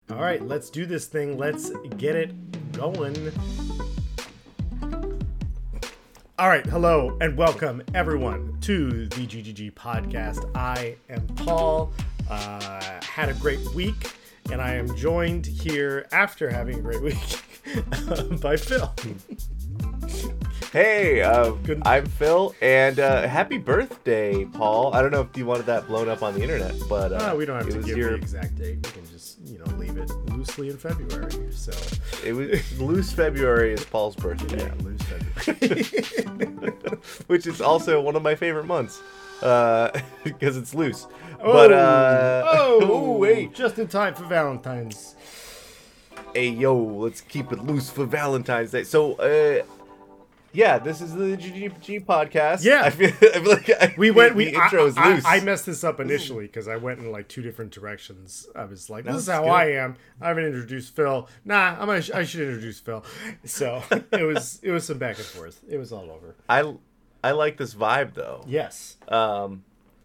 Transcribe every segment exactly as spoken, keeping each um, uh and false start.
All right, let's do this thing. Let's get it going. All right, hello and welcome everyone to the G G G podcast. I am Paul. Uh, had a great week, and I am joined here after having a great week by Phil. Hey, uh, Good. I'm Phil, and uh, happy birthday, Paul. I don't know if you wanted that blown up on the internet, but uh, Uh, we don't have it to was give your, the exact date. We can just, you know, leave it loosely in February. So it was loose February is Paul's birthday, yeah, loose February. which is also one of my favorite months uh, because it's loose. Oh, but uh, oh, oh, wait, just in time for Valentine's. hey yo, let's keep it loose for Valentine's Day. So. Uh, Yeah, this is the G G G podcast. Yeah. I feel, I feel like I, We the, went. We the intro I, is I, loose. I messed this up initially because I went in like two different directions. I was like, "This No, is it's how good. I am." I haven't introduced Phil. Nah, I'm. Gonna, I should introduce Phil. So it was. It was some back and forth. It was all over. I, I like this vibe though. Yes. Um,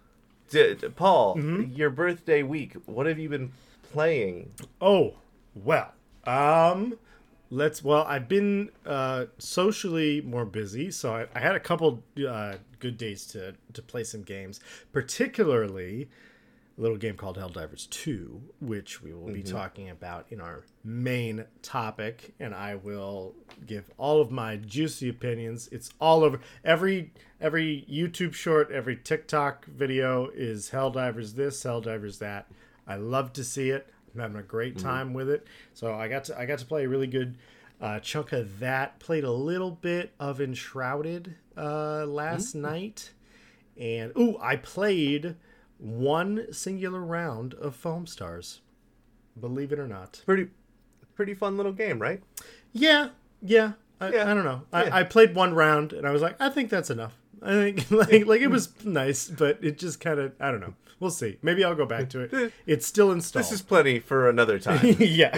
d- d- Paul, Mm-hmm. your birthday week. What have you been playing? Oh well. Um. Let's. Well, I've been uh, socially more busy, so I, I had a couple uh, good days to to play some games, particularly a little game called Helldivers two, which we will be talking about in our main topic, and I will give all of my juicy opinions. It's all over every every YouTube short, every TikTok video is Helldivers this, Helldivers that. I love to see it. I'm having a great time with it. So I got to I got to play a really good uh, chunk of that. Played a little bit of Enshrouded uh, last night, and ooh, I played one singular round of Foam Stars. Believe it or not. Pretty, pretty fun little game, right? Yeah, yeah. I, Yeah. I don't know. Yeah. I, I played one round, and I was like, I think that's enough. I think like like it was nice, but it just kind of I don't know. We'll see. Maybe I'll go back to it. It's still installed. This is plenty for another time. yeah.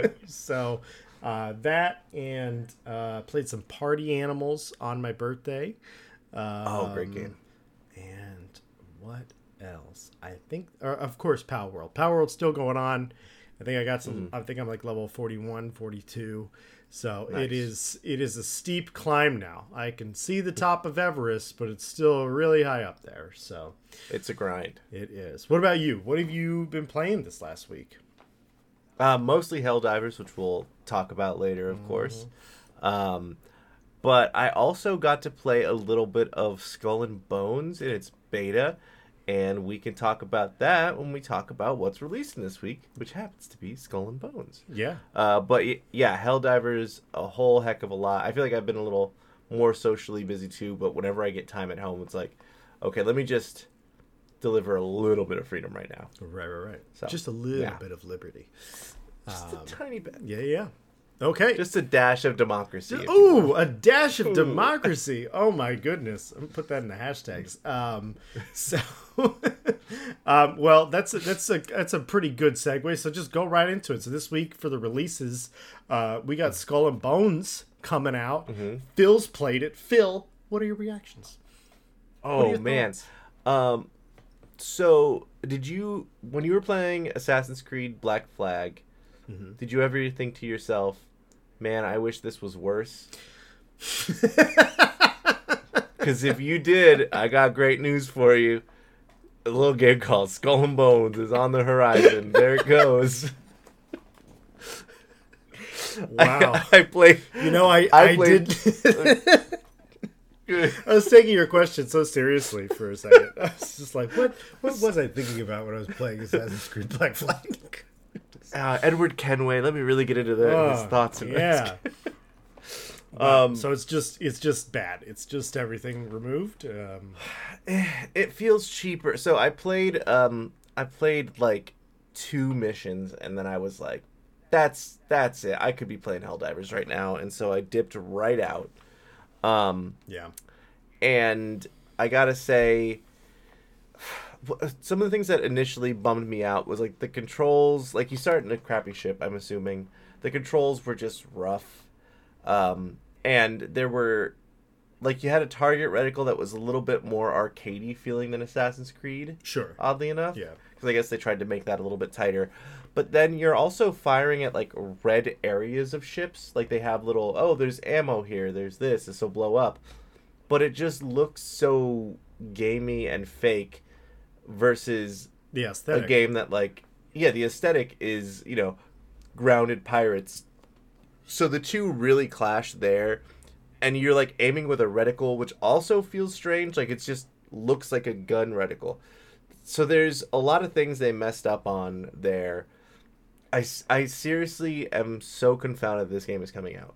so uh, that and uh, played some Party Animals on my birthday. Um, Oh, great game. And what else? I think, or of course, Power World. Power World's still going on. I think I got some. I think I'm like level forty-one, forty-two. So Nice. it is. It is a steep climb now. I can see the top of Everest, but it's still really high up there. So It's a grind. it is. What about you? What have you been playing this last week? Uh, mostly Helldivers, which we'll talk about later, of course. Um, but I also got to play a little bit of Skull and Bones in its beta, and we can talk about that when we talk about what's releasing this week, which happens to be Skull and Bones. Yeah. Uh, but y- yeah, Helldivers, a whole heck of a lot. I feel like I've been a little more socially busy too, but whenever I get time at home, it's like, okay, let me just deliver a little bit of freedom right now. Right, right, right. So, Just a little yeah. bit of liberty. Just a tiny bit. Yeah, yeah. Okay. Just a dash of democracy. if you Ooh, a dash of democracy. Oh my goodness. I'm gonna put that in the hashtags. Um, so, um, well, that's a, that's a that's a pretty good segue. So just go right into it. So this week for the releases, uh, we got Skull and Bones coming out. Phil's played it. Phil, what are your reactions? Oh your man. thoughts? Um so did you when you were playing Assassin's Creed Black Flag, Mm-hmm. did you ever think to yourself, man, I wish this was worse? Cuz if you did, I got great news for you. A little game called Skull and Bones is on the horizon. There it goes. Wow. I, I played You know, I I I, played- did. I was taking your question so seriously for a second. I was just like, what what was I thinking about when I was playing Assassin's Creed Black Flag? uh, Edward Kenway, let me really get into the, his Oh, thoughts in yeah. this. Um, So it's just it's just bad. It's just everything removed. Um, it feels cheaper. So I played um I played like two missions and then I was like, that's that's it. I could be playing Helldivers right now, and so I dipped right out. Um yeah. and I gotta say, some of the things that initially bummed me out was like the controls. Like you start in a crappy ship, I'm assuming. The controls were just rough. Um and there were like you had a target reticle that was a little bit more arcadey feeling than Assassin's Creed. Sure. Oddly enough. Yeah. because I guess they tried to make that a little bit tighter. But then you're also firing at like red areas of ships. Like they have little, oh, there's ammo here, there's this, this will blow up. But it just looks so gamey and fake versus the aesthetic. A game that like, yeah, the aesthetic is, you know, grounded pirates. So the two really clash there. And you're like aiming with a reticle, which also feels strange. Like it's just looks like a gun reticle. So there's a lot of things they messed up on there. I, I seriously am so confounded this game is coming out.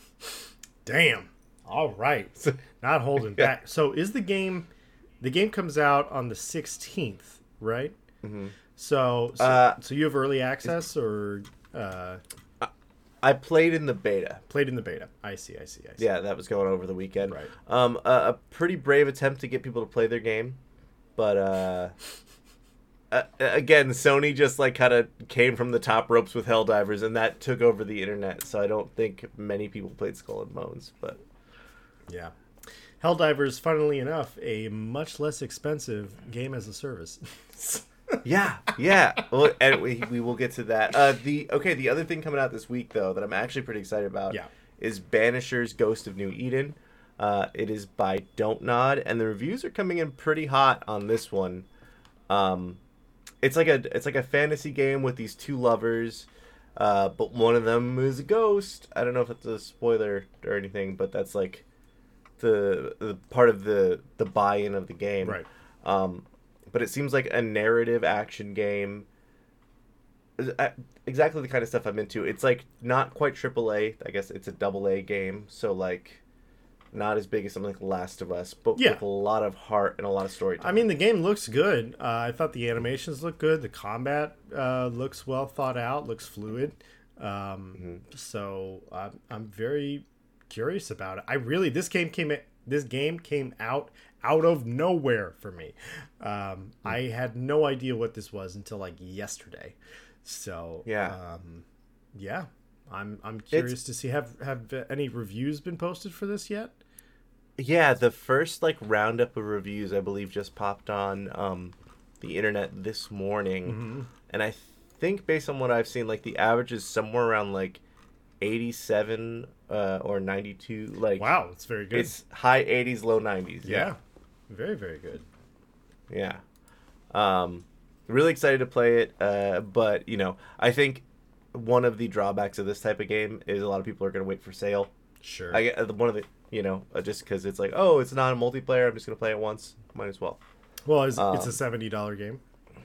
Damn. All right. Not holding yeah. back. So is the game... The game comes out on the sixteenth, right? Mm-hmm. So so, uh, so you have early access or... Uh, I played in the beta. Played in the beta. I see, I see, I see. Yeah, that was going over the weekend. Right. Um, a, a pretty brave attempt to get people to play their game. But... Uh, Uh, again, Sony just like kind of came from the top ropes with Helldivers, and that took over the internet. So I don't think many people played Skull and Bones, but yeah, Helldivers, funnily enough, a much less expensive game as a service. yeah, yeah. Well, and we we will get to that. Uh, the okay, the other thing coming out this week though that I'm actually pretty excited about yeah. is Banisher's Ghost of New Eden. Uh, it is by Don't Nod, and the reviews are coming in pretty hot on this one. Um. It's like a it's like a fantasy game with these two lovers, uh, but one of them is a ghost. I don't know if it's a spoiler or anything, but that's like the the part of the the buy-in of the game. Right. Um, but it seems like a narrative action game. Exactly the kind of stuff I'm into. It's like not quite triple A. I guess it's a double A game. So like. Not as big as something like Last of Us, but yeah. with a lot of heart and a lot of storytelling. I mean, the game looks good. Uh, I thought the animations look good. The combat uh, looks well thought out, looks fluid. Um, mm-hmm. So I'm, I'm very curious about it. I really this game came this game came out out of nowhere for me. Um, mm-hmm. I had no idea what this was until like yesterday. So yeah, um, yeah. I'm I'm curious it's, to see have have any reviews been posted for this yet? Yeah, the first like roundup of reviews I believe just popped on um, the internet this morning, mm-hmm. and I think based on what I've seen, like the average is somewhere around like eighty-seven uh, or ninety-two. Like wow, it's very good. It's high eighties, low nineties. Yeah, yeah. very very good. Yeah, um, really excited to play it, uh, but you know I think. One of the drawbacks of this type of game is a lot of people are going to wait for sale. Sure. I get one of the, you know, uh, just because it's like, oh, it's not a multiplayer. I'm just going to play it once. Might as well. Well, it's, um, it's a seventy dollars game.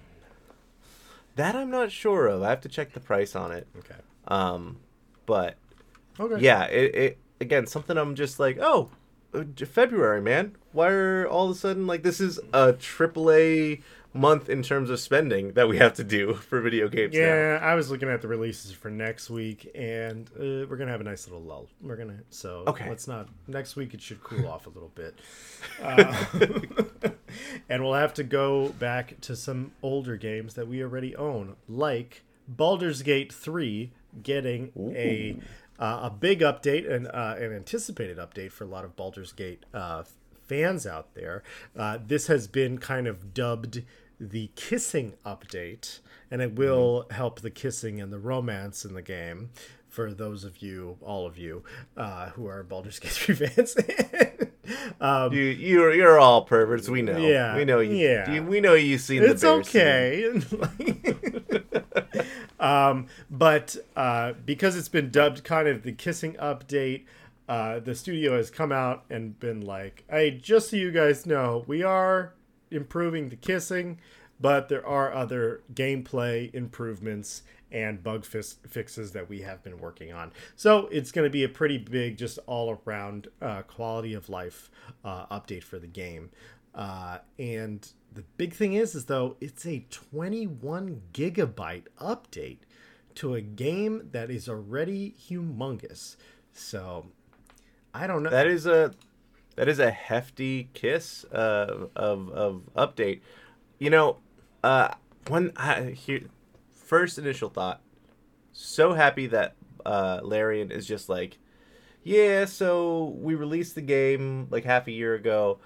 That I'm not sure of. I have to check the price on it. Okay. Um, but okay. Yeah, it, it again something I'm just like, oh, February, man. Why are all of a sudden like this is a triple A month in terms of spending that we have to do for video games yeah now. I was looking at the releases for next week, and uh, we're gonna have a nice little lull. We're gonna so okay. let's not next week it should cool off a little bit, uh, and we'll have to go back to some older games that we already own, like Baldur's Gate three getting Ooh. a uh, a big update and uh, an anticipated update for a lot of Baldur's Gate uh, fans out there. Uh, this has been kind of dubbed the kissing update, and it will mm-hmm. help the kissing and the romance in the game for those of you, all of you, uh, who are Baldur's Gate three fans. um, you, you're you're all perverts. We know. Yeah, we know you. Yeah, you, we know you've seen it's the. It's okay. um, but uh, because it's been dubbed kind of the kissing update. Uh, the studio has come out and been like, hey, just so you guys know, we are improving the kissing, but there are other gameplay improvements and bug fix- fixes that we have been working on. So it's going to be a pretty big, just all-around uh, quality of life uh, update for the game. Uh, and the big thing is, is, though, it's a twenty-one gigabyte update to a game that is already humongous. So... I don't know. That is a that is a hefty kiss uh, of of update. You know, uh, when I hear first initial thought, so happy that uh, Larian is just like, yeah. So we released the game like half a year ago,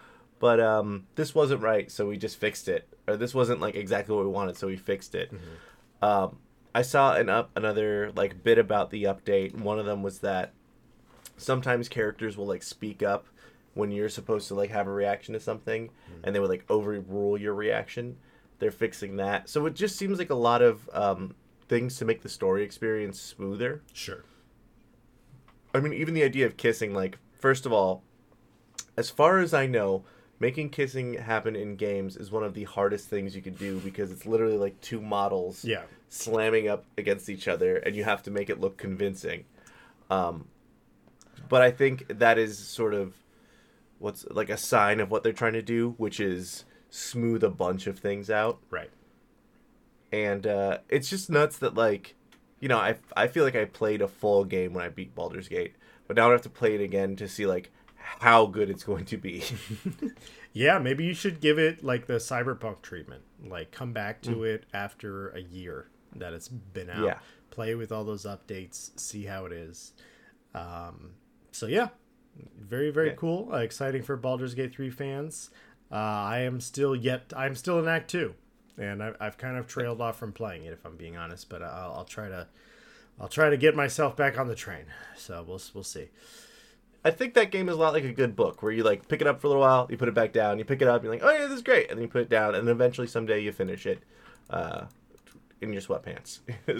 but um, this wasn't right, so we just fixed it. Or this wasn't like exactly what we wanted, so we fixed it. Mm-hmm. Um, I saw an up another like bit about the update. One of them was that sometimes characters will like speak up when you're supposed to like have a reaction to something, mm-hmm. and they would like overrule your reaction. They're fixing that, so it just seems like a lot of um, things to make the story experience smoother. Sure. I mean, even the idea of kissing, like, first of all, as far as I know, making kissing happen in games is one of the hardest things you could do because it's literally like two models yeah. slamming up against each other, and you have to make it look convincing. Um, but I think that is sort of what's like a sign of what they're trying to do, which is smooth a bunch of things out. Right. And uh, it's just nuts that, like, you know, I, I feel like I played a full game when I beat Baldur's Gate, but now I have to play it again to see, like, how good it's going to be. Yeah, maybe you should give it, like, the Cyberpunk treatment. Like, come back to mm. it after a year that it's been out. Yeah. Play with all those updates, see how it is. Um, so, yeah, very, very yeah. cool. Uh, exciting for Baldur's Gate three fans. Uh, I am still yet, I'm still in Act two. And I've, I've kind of trailed off from playing it, if I'm being honest. But I'll, I'll try to, I'll try to get myself back on the train. So we'll we'll see. I think that game is a lot like a good book, where you like pick it up for a little while, you put it back down, you pick it up, you're like, oh yeah, this is great, and then you put it down, and then eventually someday you finish it, uh, in your sweatpants.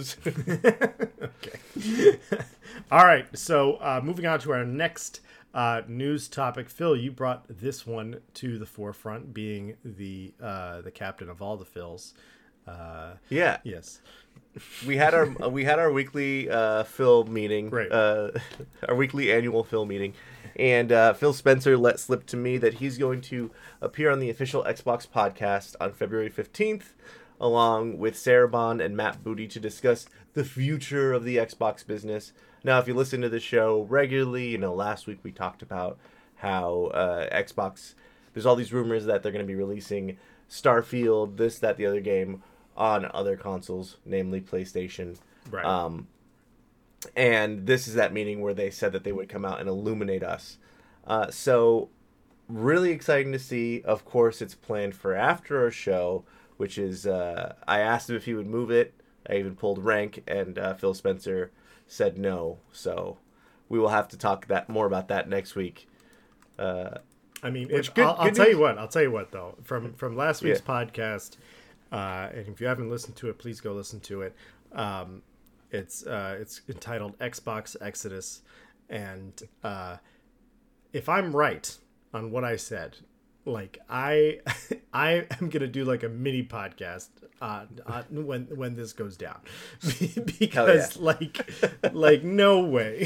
Okay. All right. So uh, moving on to our next Uh, news topic. Phil, you brought this one to the forefront, being the uh, the captain of all the Phils. Uh, yeah. Yes. We had our we had our weekly uh, Phil meeting, right. uh, our weekly annual Phil meeting, and uh, Phil Spencer let slip to me that he's going to appear on the official Xbox podcast on February fifteenth, along with Sarah Bond and Matt Booty to discuss the future of the Xbox business. Now, if you listen to the show regularly, you know, last week we talked about how uh, Xbox, there's all these rumors that they're going to be releasing Starfield, this, that, the other game on other consoles, namely PlayStation. Right. Um, and this is that meeting where they said that they would come out and illuminate us. Uh, so, really exciting to see. Of course, it's planned for after our show, which is, uh, I asked him if he would move it. I even pulled rank, and uh, Phil Spencer said no, so we will have to talk that more about that next week. Uh, I mean, if, good, I'll, I'll tell you what. I'll tell you what, though. From from last week's yeah. podcast, uh, and if you haven't listened to it, please go listen to it. Um, it's uh, it's entitled Xbox Exodus, and uh, if I'm right on what I said, like I I am gonna do like a mini podcast uh, uh when when this goes down because yeah. like like no way.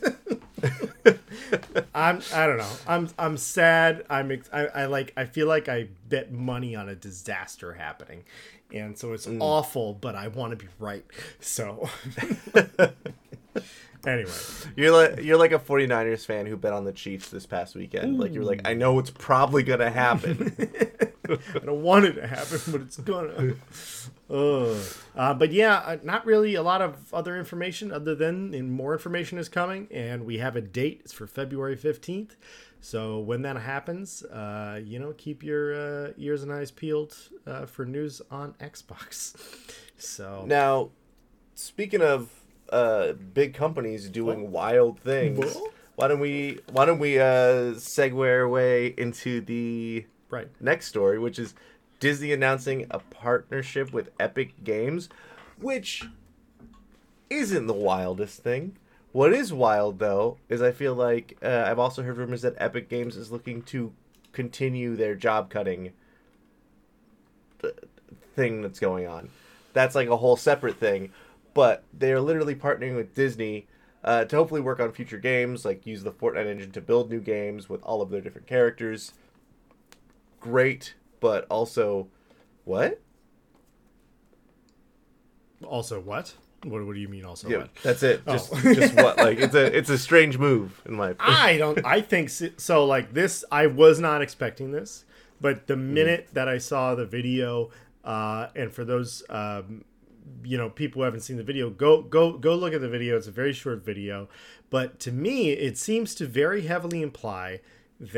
I'm I don't know. I'm I'm sad. I'm I, I like I feel like I bet money on a disaster happening. And so it's mm. awful, but I want to be right. So anyway, you're like you're like a 49ers fan who bet on the Chiefs this past weekend. Ooh. Like you're like, I know it's probably gonna happen. I don't want it to happen, but it's gonna. Uh, uh, but yeah, uh, not really a lot of other information other than and more information is coming, and we have a date. It's for February fifteenth. So when that happens, uh, you know, keep your uh, ears and eyes peeled uh, for news on Xbox. So now, speaking of uh, big companies doing what? wild things, what? why don't we why don't we uh, segue our way into the right next story, which is Disney announcing a partnership with Epic Games, which isn't the wildest thing. What is wild, though, is I feel like uh, I've also heard rumors that Epic Games is looking to continue their job-cutting thing that's going on. That's like a whole separate thing, but they're literally partnering with Disney uh, to hopefully work on future games, like use the Fortnite engine to build new games with all of their different characters. Great, but also, what? Also what? What, what do you mean also yeah, what? That's it. Just oh. just what? Like it's a it's a strange move in my opinion. I don't I think so, so like this I was not expecting this, but the minute mm. that I saw the video uh, and for those um, you know people who haven't seen the video, go go go look at the video. It's a very short video, but to me it seems to very heavily imply that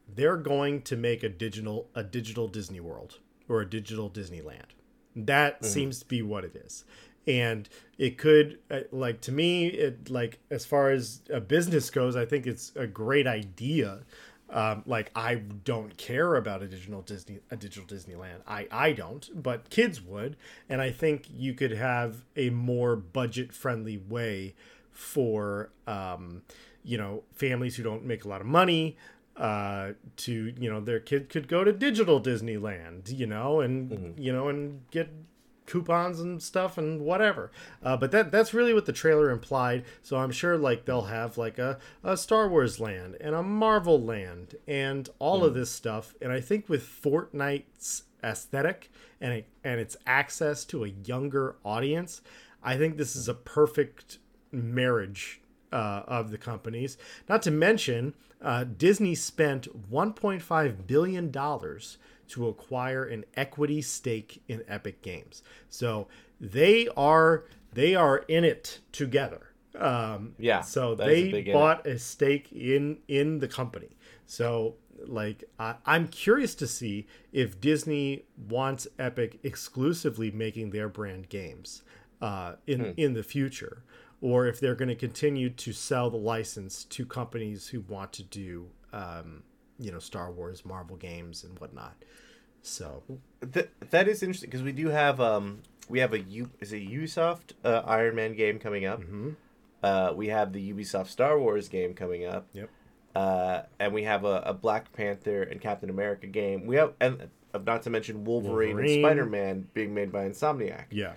they're going to make a digital a digital Disney World or a digital Disneyland. That mm. seems to be what it is. And it could, like, to me, it like as far as a business goes, I think it's a great idea. Um, like, I don't care about a digital Disney, a digital Disneyland. I, I don't, but kids would. And I think you could have a more budget friendly way for, um, you know, families who don't make a lot of money, uh, to, you know, their kid could go to digital Disneyland, you know, and, mm-hmm. you know, and get coupons and stuff and whatever. Uh, but that that's really what the trailer implied. So I'm sure like they'll have like a, a Star Wars land and a Marvel land and all mm. of this stuff. And I think with Fortnite's aesthetic and it, and its access to a younger audience, I think this is a perfect marriage uh, of the companies. Not to mention, uh, Disney spent one point five billion dollars to acquire an equity stake in Epic Games. So they are they are in it together. Um, yeah. So they bought a stake in in the company. So like I, I'm curious to see if Disney wants Epic exclusively making their brand games uh, in hmm. in the future, or if they're going to continue to sell the license to companies who want to do um, you know, Star Wars, Marvel games, and whatnot. So Th- that is interesting because we do have um we have a U is a Ubisoft uh, Iron Man game coming up. Mm-hmm. Uh, we have the Ubisoft Star Wars game coming up. Yep. Uh, and we have a, a Black Panther and Captain America game. We have and uh, not to mention Wolverine, Wolverine. and Spider-Man being made by Insomniac. Yeah.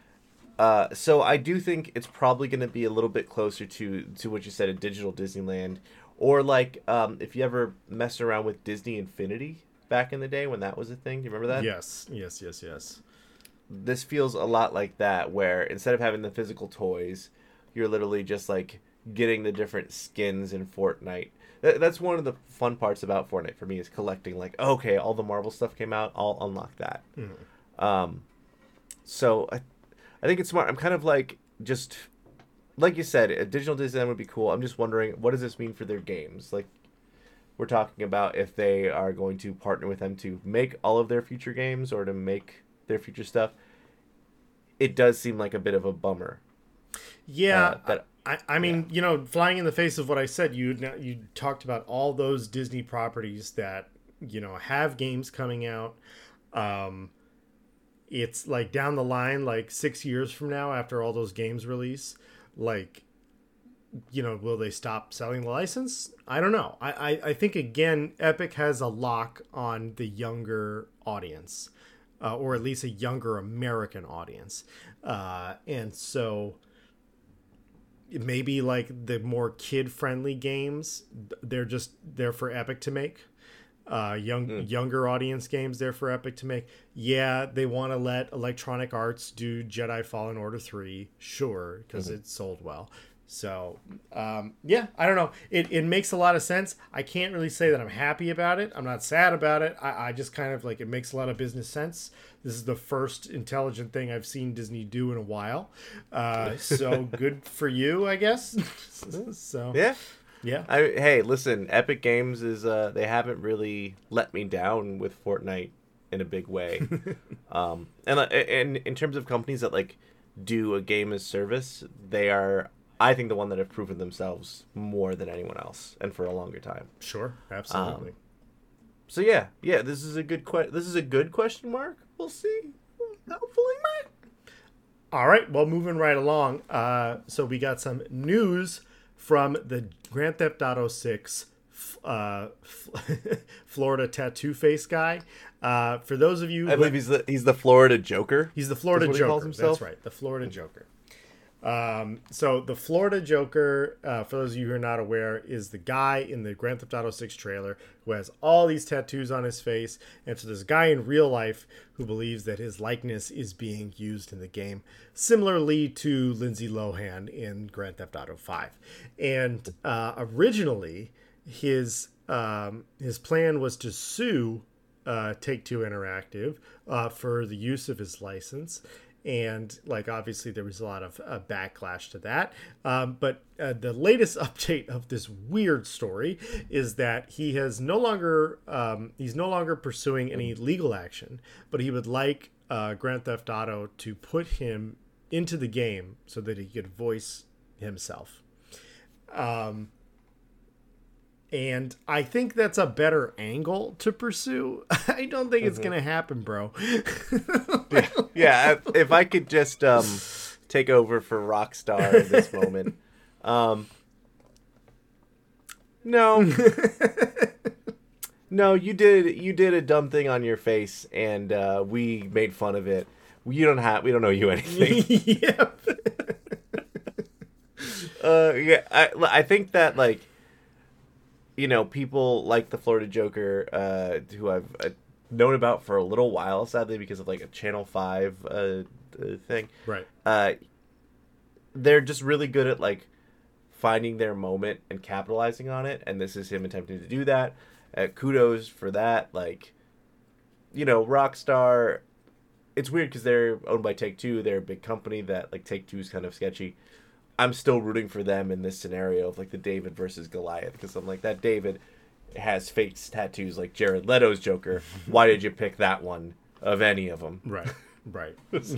Uh, so I do think it's probably going to be a little bit closer to to what you said, a digital Disneyland. Or like, um, if you ever messed around with Disney Infinity back in the day when that was a thing. Do you remember that? Yes, yes, yes, yes. This feels a lot like that, where instead of having the physical toys, you're literally just like getting the different skins in Fortnite. That's one of the fun parts about Fortnite for me is collecting, like, okay, all the Marvel stuff came out, I'll unlock that. Mm-hmm. Um, so I, I think it's smart. I'm kind of like just... Like you said, a digital Disneyland would be cool. I'm just wondering, what does this mean for their games? Like, we're talking about if they are going to partner with them to make all of their future games or to make their future stuff. It does seem like a bit of a bummer. Yeah, uh, that, I, I mean, yeah. you know, flying in the face of what I said, you you talked about all those Disney properties that, you know, have games coming out. Um, it's like down the line, like six years from now, after all those games release, like, you know, will they stop selling the license? I don't know. I, I, I think, again, Epic has a lock on the younger audience, uh, or at least a younger American audience. Uh, and so maybe like the more kid-friendly games, they're just there for Epic to make. Uh, young mm. younger audience games there for Epic to make. Yeah, they want to let Electronic Arts do Jedi Fallen Order three, sure, because mm-hmm. it sold well. So, um, yeah, I don't know. It it makes a lot of sense. I can't really say that I'm happy about it. I'm not sad about it. I, I just kind of like, it makes a lot of business sense. This is the first intelligent thing I've seen Disney do in a while. Uh, so good for you, I guess. So yeah. Yeah. I, hey, listen, Epic Games is uh, they haven't really let me down with Fortnite in a big way. um, and and in terms of companies that like do a game as service, they are, I think, the one that have proven themselves more than anyone else, and for a longer time. Sure, absolutely. Um, so yeah, yeah, this is a good que- This is a good question mark. We'll see. Hopefully not. All right. Well, moving right along. Uh, so we got some news from the Grand Theft Auto six uh, Florida tattoo face guy. Uh, for those of you, I believe he's the he's the Florida Joker. He's the Florida Joker. That's right, the Florida Joker. Um, so the Florida Joker, uh, for those of you who are not aware, is the guy in the Grand Theft Auto six trailer who has all these tattoos on his face. And so there's a guy in real life who believes that his likeness is being used in the game, similarly to Lindsay Lohan in Grand Theft Auto five. And uh, originally, his um, his plan was to sue uh, Take-Two Interactive uh, for the use of his license. and like obviously there was a lot of uh, backlash to that. Um, but uh, the latest update of this weird story is that he has no longer um, he's no longer pursuing any legal action, but he would like uh, Grand Theft Auto to put him into the game so that he could voice himself. Um, and I think that's a better angle to pursue. I don't think it's mm-hmm. going to happen, bro. yeah, yeah, if I could just um, take over for Rockstar at this moment. Um, no. No, you did you did a dumb thing on your face, and uh, we made fun of it. You don't have we don't know you anything. Yep. uh, yeah, I I think that like, you know, people like the Florida Joker, uh, who I've uh, known about for a little while, sadly because of like a Channel Five uh, uh, thing. Right. Uh, they're just really good at like finding their moment and capitalizing on it, and this is him attempting to do that. Uh, kudos for that. Like, you know, Rockstar. It's weird because they're owned by Take-Two. They're a big company that, like, Take-Two is kind of sketchy. I'm still rooting for them in this scenario of, like, the David versus Goliath. Because I'm like, that David has fake tattoos like Jared Leto's Joker. Why did you pick that one of any of them? Right, right.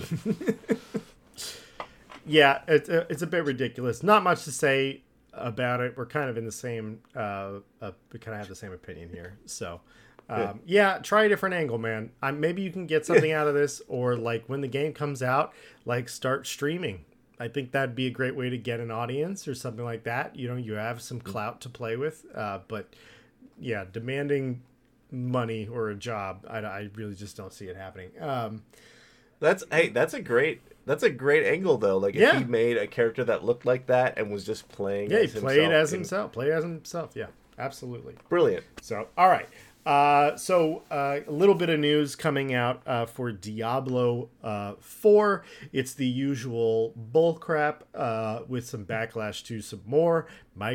Yeah, it's a, it's a bit ridiculous. Not much to say about it. We're kind of in the same, uh, uh, we kind of have the same opinion here. So... Um, yeah, try a different angle, man. Um, maybe you can get something out of this, or like when the game comes out, like start streaming. I think that'd be a great way to get an audience or something like that. You know, you have some clout to play with, uh, but yeah, demanding money or a job, I, I really just don't see it happening. Um, that's hey, that's a great that's a great angle though. Like if yeah. he made a character that looked like that and was just playing, yeah, as he played himself as in... himself, play as himself. Yeah, absolutely, brilliant. So, all right. Uh, so uh, a little bit of news coming out uh, for Diablo uh, four. It's the usual bullcrap uh, with some backlash to some more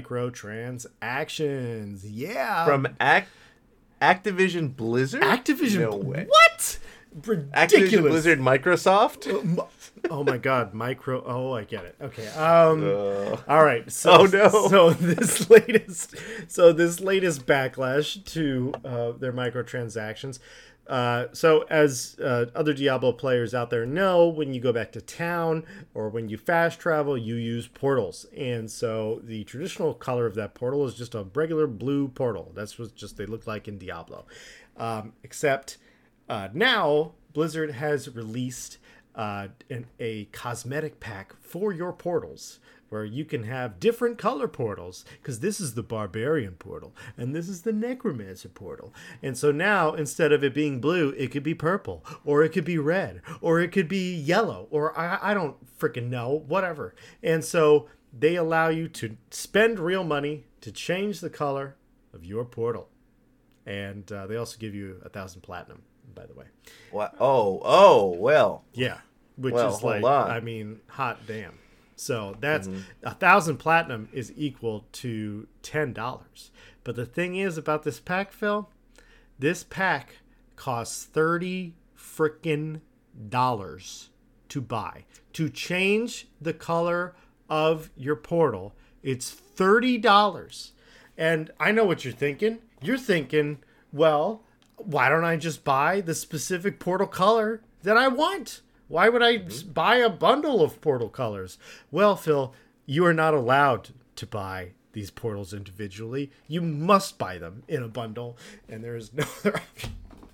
microtransactions. Yeah, from Act Activision Blizzard. Activision. No way. What? Ridiculous. Activision Blizzard Microsoft. Oh my God, micro. Oh, I get it. Okay. Um. Uh, all right. So, oh no. So this latest, so this latest backlash to uh, their microtransactions. Uh, so as uh, other Diablo players out there know, when you go back to town or when you fast travel, you use portals. And so the traditional color of that portal is just a regular blue portal. That's what just they look like in Diablo. Um, except uh, now Blizzard has released uh, an, a cosmetic pack for your portals, where you can have different color portals, because this is the Barbarian portal, and this is the Necromancer portal. And so now, instead of it being blue, it could be purple, or it could be red, or it could be yellow, or I, I don't freaking know, whatever. And so they allow you to spend real money to change the color of your portal. And uh, they also give you a thousand platinum, by the way. What? Oh, oh, well. Yeah, which well, is like, on. I mean, hot damn. So that's a mm-hmm. thousand platinum is equal to ten dollars. But the thing is about this pack, Phil, this pack costs thirty freaking dollars to buy. To change the color of your portal, it's thirty dollars. And I know what you're thinking. You're thinking, well, why don't I just buy the specific portal color that I want? Why would I mm-hmm. buy a bundle of portal colors? Well, Phil, you are not allowed to buy these portals individually. You must buy them in a bundle, and there is no other option.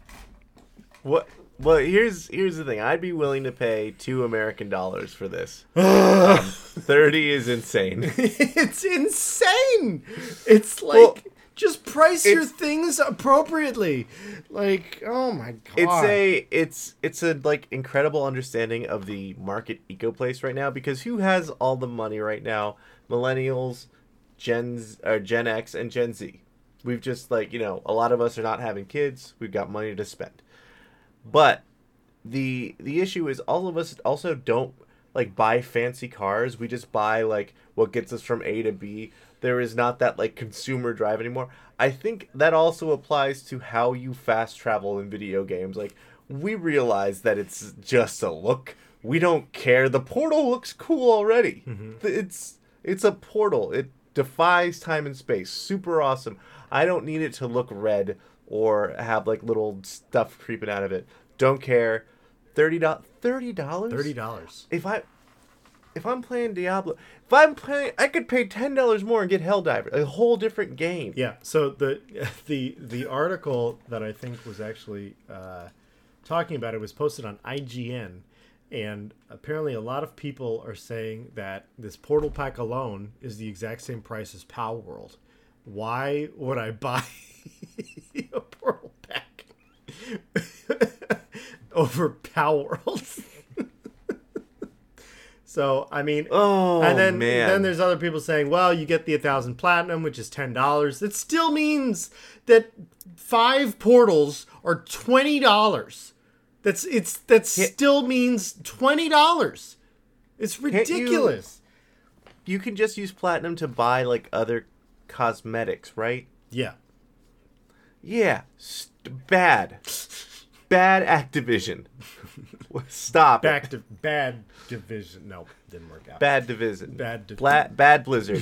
What? Well, here's here's the thing. I'd be willing to pay two American dollars for this. um, Thirty is insane. It's insane. It's like. Well, just price your things appropriately. Like, oh my god. It's a it's it's a like incredible understanding of the market eco place right now, because who has all the money right now? Millennials, Gen or Gen X and Gen Z. We've just like, you know, a lot of us are not having kids. We've got money to spend. But the the issue is all of us also don't like buy fancy cars. We just buy like what gets us from A to B. There is not that like consumer drive anymore. I think that also applies to how you fast travel in video games. Like, we realize that it's just a look. we don't care. The portal looks cool already. Mm-hmm. It's it's a portal. It defies time and space. Super awesome. I don't need it to look red or have like little stuff creeping out of it. Don't care. Thirty dollars. Thirty dollars. Thirty dollars. If I, if I'm playing Diablo, if I'm playing, I could pay ten dollars more and get Helldivers, a whole different game. Yeah. So the the the article that I think was actually uh, talking about it was posted on I G N, and apparently a lot of people are saying that this Portal Pack alone is the exact same price as Power World. Why would I buy a Portal Pack over Power World? So I mean, oh and then man, then there's other people saying, well, you get the a thousand platinum, which is ten dollars. It still means that five portals are twenty dollars. That's it's that Can't, still means twenty dollars. It's ridiculous. You, you can just use platinum to buy like other cosmetics, right? Yeah. Yeah. St- bad. Bad Activision. Stop Back it. to bad division. No, didn't work out. Bad Division. Bad div- Bla- bad Blizzard.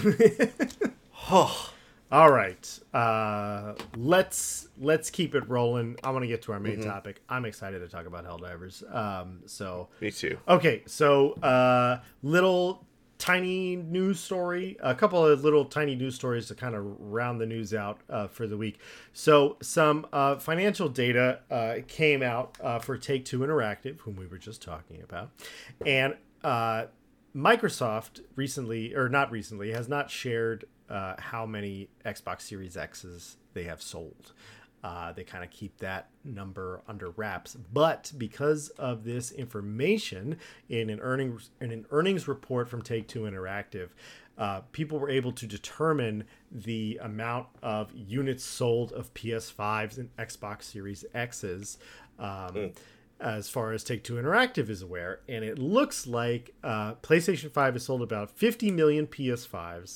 Oh. All right. Uh, let's let's keep it rolling. I want to get to our main mm-hmm. topic. I'm excited to talk about Helldivers. Um, so me too. Okay, so uh, little tiny news story. A couple of little tiny news stories to kind of round the news out uh, for the week. So some uh, financial data uh, came out uh, for Take-Two Interactive, whom we were just talking about, and uh, Microsoft recently, or not recently, has not shared uh, how many Xbox Series X's they have sold. Uh, they kind of keep that number under wraps, but because of this information in an earnings in an earnings report from Take-Two Interactive, uh, people were able to determine the amount of units sold of P S fives and Xbox Series X's. Um, mm. As far as Take-Two Interactive is aware, and it looks like uh, PlayStation five has sold about fifty million P S fives,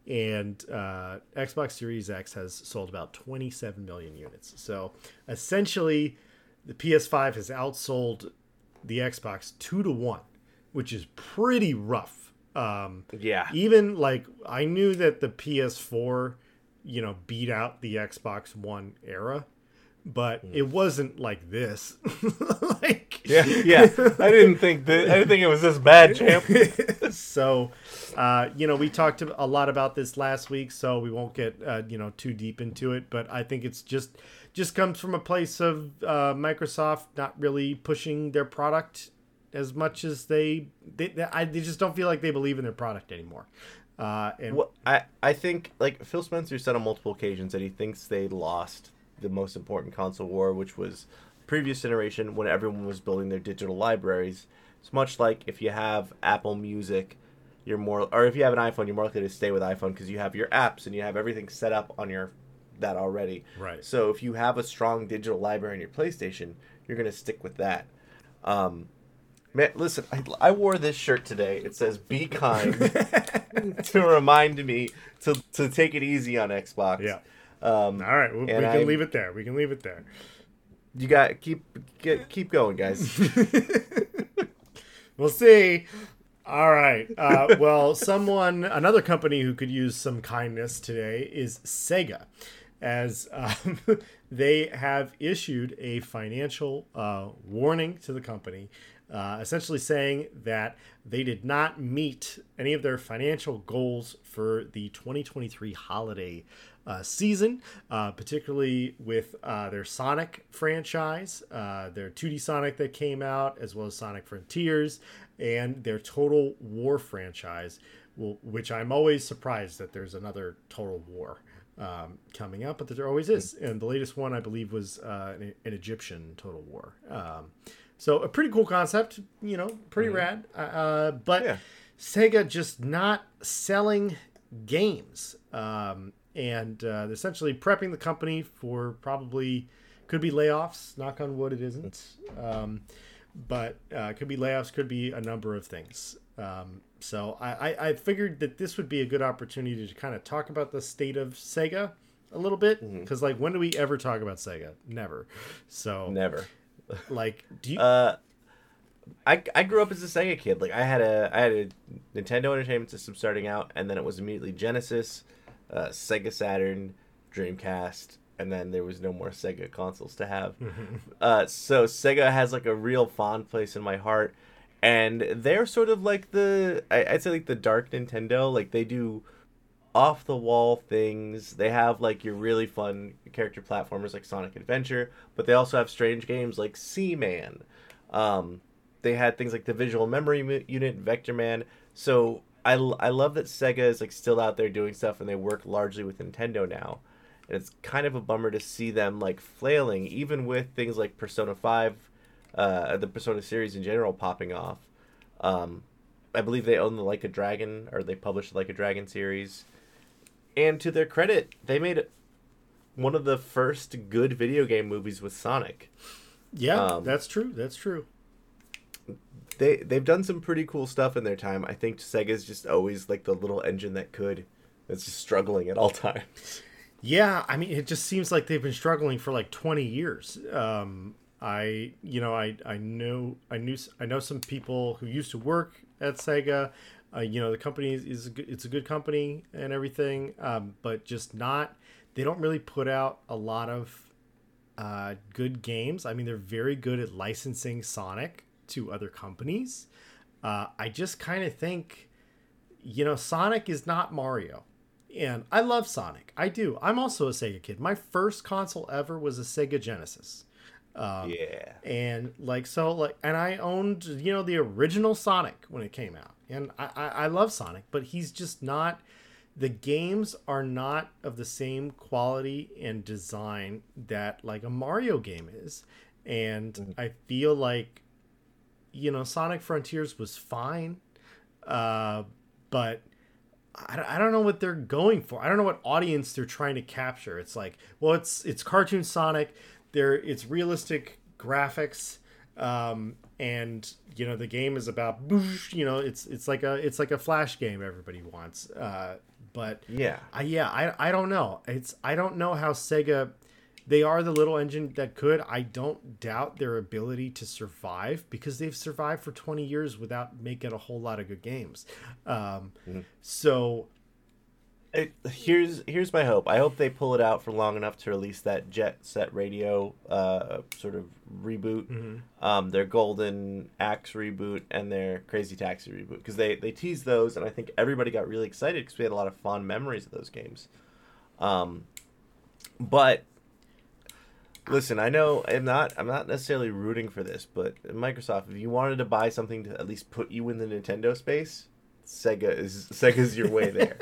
and uh, Xbox Series X has sold about twenty-seven million units. So essentially, the P S five has outsold the Xbox two to one, which is pretty rough. Um, yeah. Even like I knew that the P S four, you know, beat out the Xbox One era, but it wasn't like this. like yeah, yeah. I didn't think that. I didn't think it was this bad, champ. So, uh, you know, we talked a lot about this last week, so we won't get uh, you know too deep into it. But I think it's just just comes from a place of uh, Microsoft not really pushing their product as much as they they they, I, they just don't feel like they believe in their product anymore. Uh, and well, I I think like Phil Spencer said on multiple occasions that he thinks they lost the most important console war, which was previous generation when everyone was building their digital libraries. It's much like if you have Apple Music, you're more, or if you have an iPhone, you're more likely to stay with iPhone because you have your apps and you have everything set up on your that already. Right. So if you have a strong digital library on your PlayStation, you're going to stick with that. Um, man, listen, I, I wore this shirt today. It says "Be kind" to remind me to to take it easy on Xbox. Yeah. Um, All right, we, we can I, leave it there. We can leave it there. You got keep get, keep going, guys. We'll see. All right. Uh, well, someone, another company who could use some kindness today is Sega, as um, they have issued a financial uh, warning to the company, uh, essentially saying that they did not meet any of their financial goals for the twenty twenty-three holiday Uh, season, uh, particularly with uh, their Sonic franchise, uh, their two D Sonic that came out, as well as Sonic Frontiers, and their Total War franchise, well, which I'm always surprised that there's another Total War um, coming up, but there always is. And the latest one, I believe, was uh, an, an Egyptian Total War. Um, so a pretty cool concept, you know, pretty mm-hmm. rad. Uh, but yeah. Sega just not selling games. Um, And uh, they're essentially prepping the company for probably could be layoffs. Knock on wood, it isn't. Um, but uh, could be layoffs, could be a number of things. Um, so I, I, I figured that this would be a good opportunity to kind of talk about the state of Sega a little bit. Because, mm-hmm. like, when do we ever talk about Sega? Never. So Never. Like, do you... Uh, I, I grew up as a Sega kid. Like I had a I had a Nintendo Entertainment System starting out, and then it was immediately Genesis, uh, Sega Saturn, Dreamcast, and then there was no more Sega consoles to have. Uh, so Sega has like a real fond place in my heart, and they're sort of like the I, I'd say like the dark Nintendo. Like they do off the wall things. They have like your really fun character platformers like Sonic Adventure, but they also have strange games like Seaman. Um, they had things like the Visual Memory Unit, Vector Man. So I, I love that Sega is like still out there doing stuff, and they work largely with Nintendo now. And it's kind of a bummer to see them like flailing, even with things like Persona five, uh, the Persona series in general popping off. Um, I believe they own the Like a Dragon, or they published the Like a Dragon series. And to their credit, they made one of the first good video game movies with Sonic. Yeah, um, that's true. That's true. They they've done some pretty cool stuff in their time. I think Sega's just always like the little engine that could, that's just struggling at all times. Yeah, I mean, it just seems like they've been struggling for like twenty years. Um, I, you know, I, I know, I knew, I know some people who used to work at Sega. Uh, you know, the company is, is a good, it's a good company and everything, um, but just not. They don't really put out a lot of uh, good games. I mean, they're very good at licensing Sonic to other companies. Uh, I just kind of think, you know, Sonic is not Mario. And I love Sonic. I do. I'm also a Sega kid. My first console ever was a Sega Genesis. Um, Yeah. And like, so like, and I owned, you know, the original Sonic when it came out. And I, I, I love Sonic, but he's just not, the games are not of the same quality and design that like a Mario game is. And Mhm. I feel like, you know, Sonic Frontiers was fine. Uh, but I, I don't know what they're going for. I don't know what audience they're trying to capture. It's like, well, it's it's cartoon Sonic. There, it's realistic graphics, um, and you know the game is about, you know, it's it's like a it's like a flash game everybody wants. Uh, but Yeah. I yeah I I don't know. It's I don't know how Sega. They are the little engine that could. I don't doubt their ability to survive because they've survived for twenty years without making a whole lot of good games. Um, Mhm. So, It, here's here's my hope. I hope they pull it out for long enough to release that Jet Set Radio uh, sort of reboot, mhm. um, their Golden Axe reboot, and their Crazy Taxi reboot, because they they teased those, and I think everybody got really excited because we had a lot of fond memories of those games. Um, but listen, I know I'm not I'm not necessarily rooting for this, but Microsoft, if you wanted to buy something to at least put you in the Nintendo space, Sega is Sega's your way there.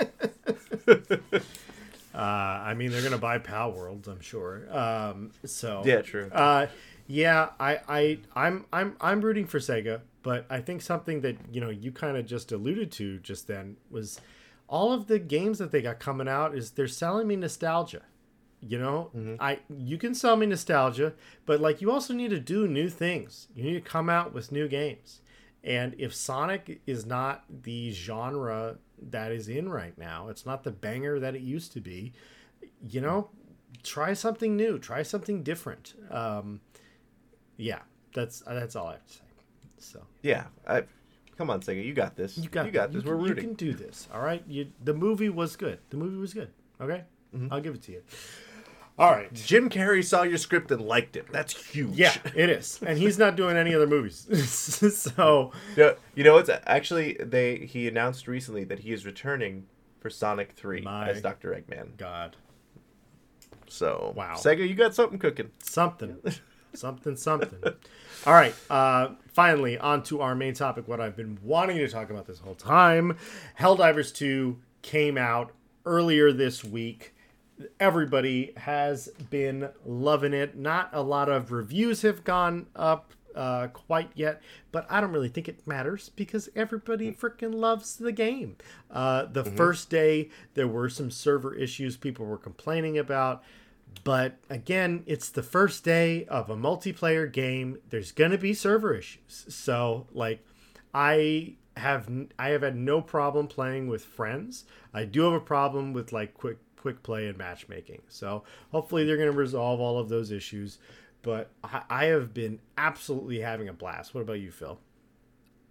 uh, I mean, they're gonna buy Pal Worlds, I'm sure. Um, so Yeah, true. Uh, yeah, I, I, I'm, I'm, I'm rooting for Sega, but I think something that you know you kind of just alluded to just then was all of the games that they got coming out is they're selling me nostalgia. You know, Mhm. I you can sell me nostalgia, but like you also need to do new things. You need to come out with new games. And if Sonic is not the genre that is in right now, it's not the banger that it used to be, you know, try something new, try something different. Um, yeah, that's that's all I have to say. So Yeah, I, come on, Sega, you got this. you got you got you this. can, We're you rooting. can do this. All right, you the movie was good. The movie was good. Okay, Mhm. I'll give it to you. All right. Jim Carrey saw your script and liked it. That's huge. Yeah, it is, and he's not doing any other movies. So No, you know what's actually they he announced recently that he is returning for Sonic three My as Doctor Eggman. God, So Wow. Sega, you got something cooking. something, something, something. All right. Uh, finally, on to our main topic. What I've been wanting to talk about this whole time. Helldivers two came out earlier this week. Everybody has been loving it. Not a lot of reviews have gone up uh, quite yet, but I don't really think it matters because everybody freaking loves the game. Uh, the first day, there were some server issues people were complaining about. But again, it's the first day of a multiplayer game. There's going to be server issues. So, like, I have I have had no problem playing with friends. I do have a problem with like quick quick play and matchmaking. So hopefully they're going to resolve all of those issues. But I, I have been absolutely having a blast. What about you, Phil?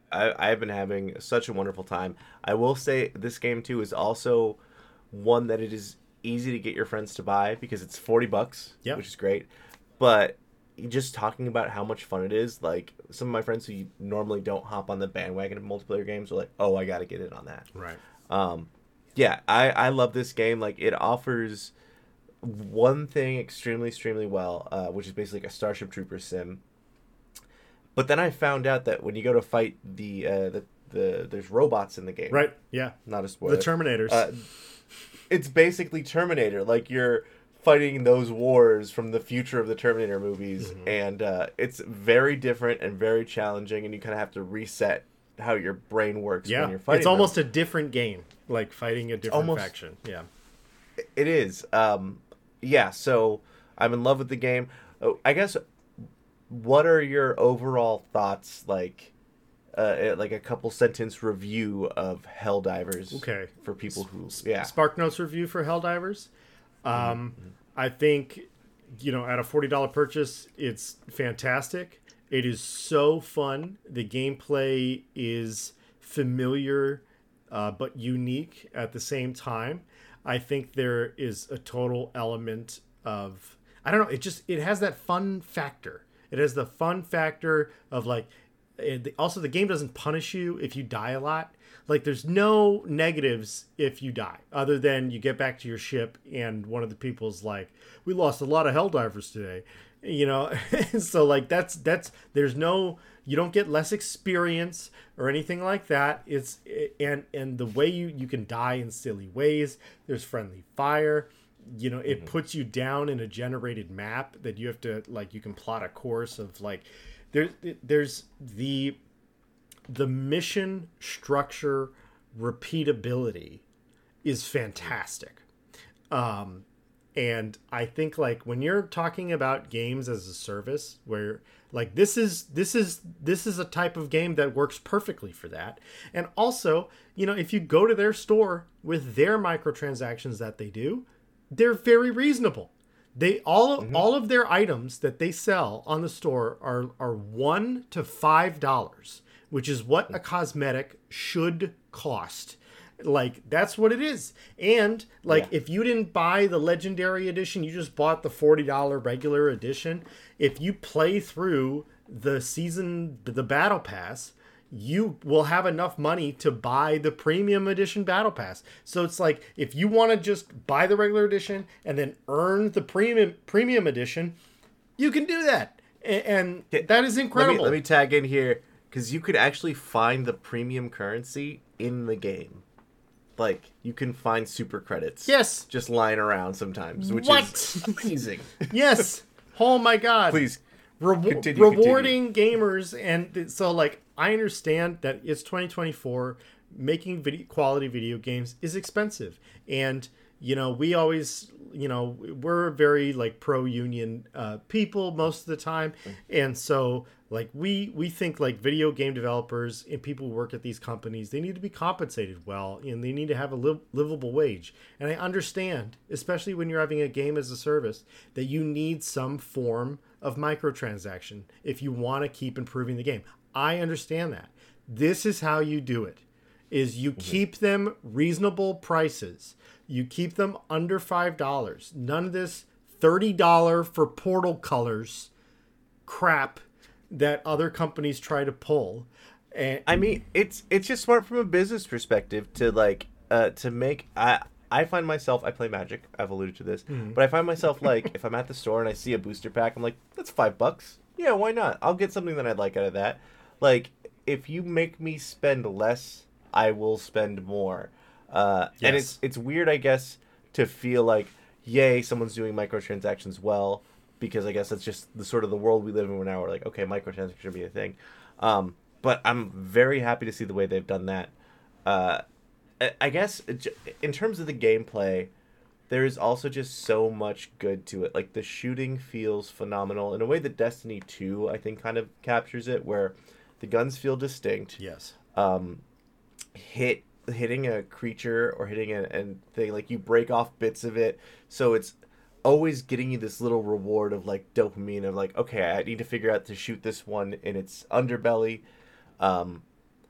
I, I've been having such a wonderful time. I will say this game too is also one that it is easy to get your friends to buy because it's forty bucks, Yep. which is great. But just talking about how much fun it is, like some of my friends who normally don't hop on the bandwagon of multiplayer games are like, "Oh, I got to get in on that." Right. Um, yeah, I I love this game. Like it offers one thing extremely extremely well, uh, which is basically like a Starship Troopers sim. But then I found out that when you go to fight the uh, the, the there's robots in the game. Right. Yeah. Not a spoiler. The Terminators. Uh, it's basically Terminator. Like you're fighting those wars from the future of the Terminator movies, mm-hmm. and uh, it's very different and very challenging, and you kind of have to reset how your brain works yeah. when you're fighting. It's almost them. a different game, like fighting a different almost, faction. Yeah. It is. Um, yeah. So I'm in love with the game. Oh, I guess. What are your overall thoughts, like, uh, like a couple sentence review of Helldivers? Okay, for people who, yeah, SparkNotes review for Helldivers. Um, mm-hmm. I think, you know, at a forty dollar purchase, it's fantastic. It is so fun. The gameplay is familiar, uh, but unique at the same time. I think there is a total element of, I don't know, it just, it has that fun factor. It has the fun factor of like, it, also the game doesn't punish you if you die a lot. Like there's no negatives if you die, other than you get back to your ship and one of the people's like, we lost a lot of Helldivers today, you know. So like that's that's there's no, you don't get less experience or anything like that. It's and and the way you you can die in silly ways. There's friendly fire. You know, it mm-hmm. puts you down in a generated map that you have to, like, you can plot a course of, like, there, there's the, the mission structure repeatability is fantastic. Um, and I think, like, when you're talking about games as a service where, like, this is, this is, this is a type of game that works perfectly for that. And also, you know, if you go to their store with their microtransactions that they do, they're very reasonable. They all mm-hmm. all of their items that they sell on the store are are one to five dollars, which is what a cosmetic should cost. Like that's what it is. And like yeah. if you didn't buy the legendary edition, you just bought the forty dollar regular edition. If you play through the season, the battle pass, you will have enough money to buy the premium edition battle pass. So it's like, if you want to just buy the regular edition and then earn the premium premium edition, you can do that. And, and that is incredible. Let me, let me tag in here, because you could actually find the premium currency in the game. Like, you can find super credits. Yes. Just lying around sometimes, which what? is amazing. Yes. Oh my God. Please. Rewa- continue, rewarding continue. gamers. And th- so, like, I understand that it's twenty twenty-four. Making video, quality video games is expensive. And, you know, we always, you know, we're very, like, pro-union uh, people most of the time. And so, like, we, we think, like, video game developers and people who work at these companies, they need to be compensated well, and they need to have a li- livable wage. And I understand, especially when you're having a game as a service, that you need some form of microtransaction if you want to keep improving the game. I understand that. This is how you do it, is you mm-hmm. keep them reasonable prices. You keep them under five dollars. None of this thirty dollars for Portal colors crap that other companies try to pull. And I mean, it's it's just smart from a business perspective to like uh, to make. I I find myself I play Magic. I've alluded to this, mm-hmm. but I find myself like if I'm at the store and I see a booster pack, I'm like, that's five bucks. Yeah, why not? I'll get something that I'd like out of that. Like if you make me spend less, I will spend more. Uh, yes. And it's it's weird, I guess, to feel like, yay, someone's doing microtransactions well, because I guess that's just the sort of the world we live in now. We're like, okay, microtransactions should be a thing. Um, but I'm very happy to see the way they've done that. Uh, I guess in terms of the gameplay, there is also just so much good to it. Like the shooting feels phenomenal in a way that Destiny two, I think, kind of captures it, where the guns feel distinct. Yes. Um, hit hitting a creature or hitting a, a thing, like you break off bits of it, so it's always getting you this little reward of like dopamine of like, okay, I need to figure out to shoot this one in its underbelly. Um,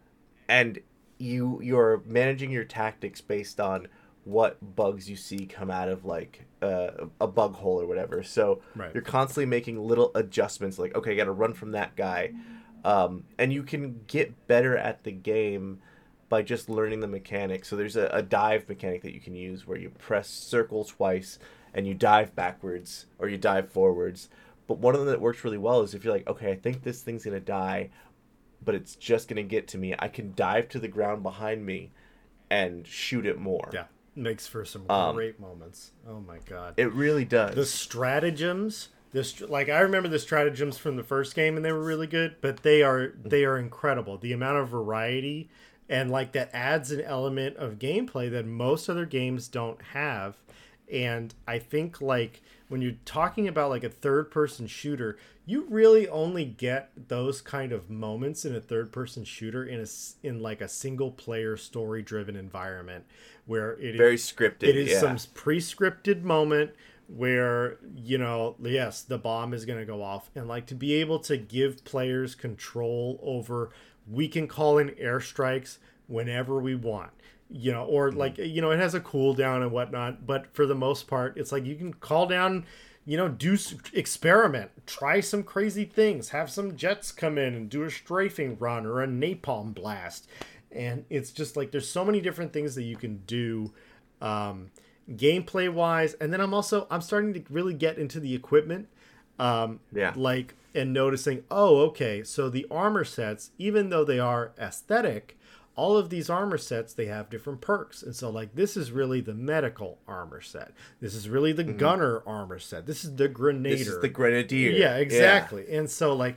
and you you're managing your tactics based on what bugs you see come out of like uh, a bug hole or whatever. So Right. you're constantly making little adjustments, like okay, I got to run from that guy, um, and you can get better at the game by just learning the mechanics. So there's a, a dive mechanic that you can use where you press circle twice and you dive backwards or you dive forwards. But one of them that works really well is if you're like, okay, I think this thing's gonna die, but it's just gonna get to me, I can dive to the ground behind me and shoot it more. Yeah. Makes for some Um, great moments. Oh my god. It really does. The stratagems, this like I remember the stratagems from the first game and they were really good, but they are they are incredible. The amount of variety and like that adds an element of gameplay that most other games don't have. And I think like when you're talking about like a third person shooter, you really only get those kind of moments in a third person shooter in a s- in like a single player story driven environment where it Very is scripted. it is yeah. some pre-scripted moment where, you know, yes, the bomb is going to go off, and like to be able to give players control over, we can call in airstrikes whenever we want, you know, or like, you know, it has a cooldown and whatnot, but for the most part, it's like you can call down, you know, do s- experiment, try some crazy things, have some jets come in and do a strafing run or a napalm blast. And it's just like there's so many different things that you can do um, gameplay wise. And then I'm also I'm starting to really get into the equipment. Um, Yeah. Like and noticing, oh, okay, so the armor sets, even though they are aesthetic, all of these armor sets, they have different perks. And so like this is really the medical armor set. This is really the gunner armor set. This is the grenader. This is the grenadier. Yeah, exactly. And so like